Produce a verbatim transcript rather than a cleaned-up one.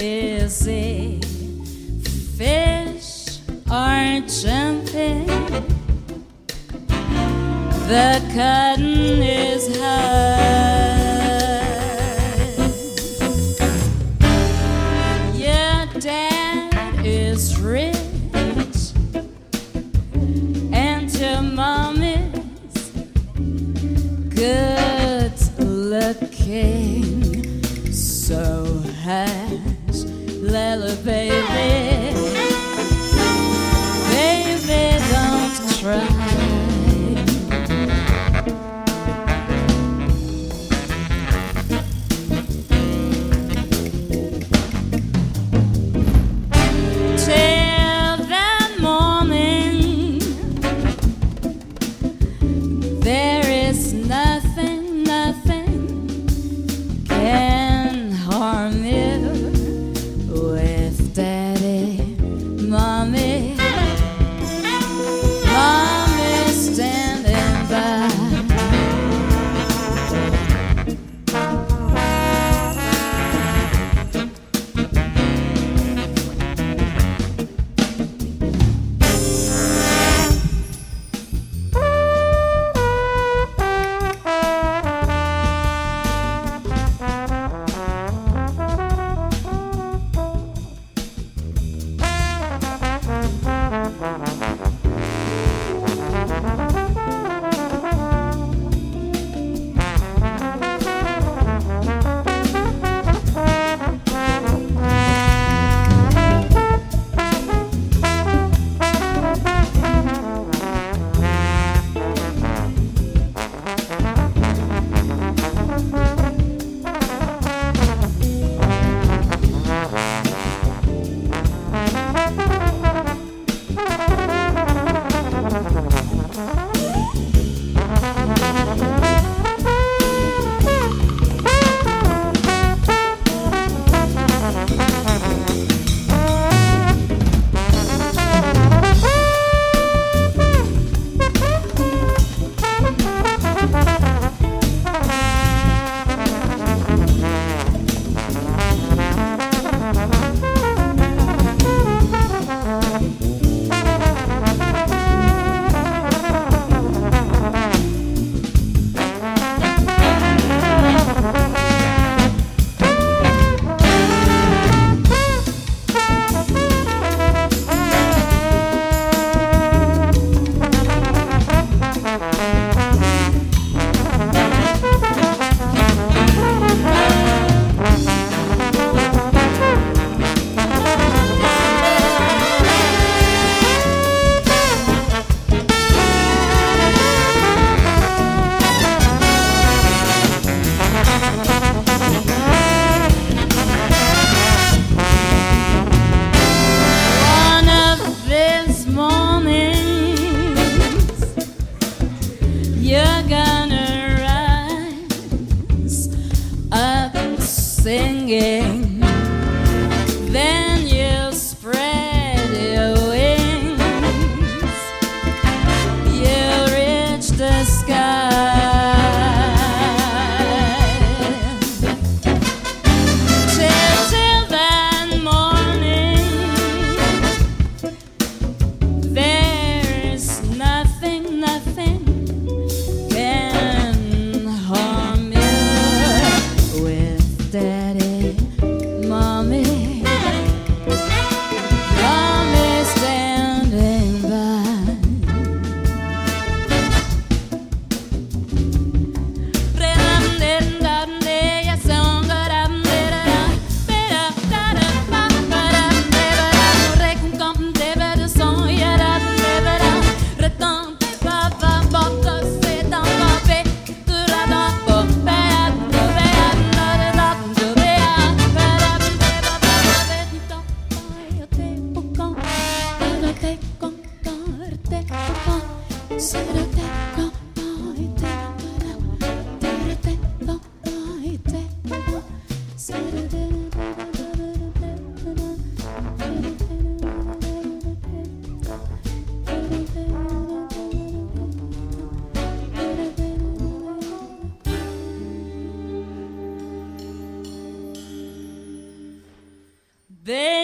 easy. Fish are jumping, the cotton is high. Your dad is rich and your mom is good looking. So hush, little baby, baby, don't cry. Till the morning, there is nothing, nothing can harm you with daddy, mommy, mommy standing by. You're gonna rise up singing, then you'll spread your wings, you'll reach the sky. Till, till that morning, there's nothing, nothing can harm you with daddy, There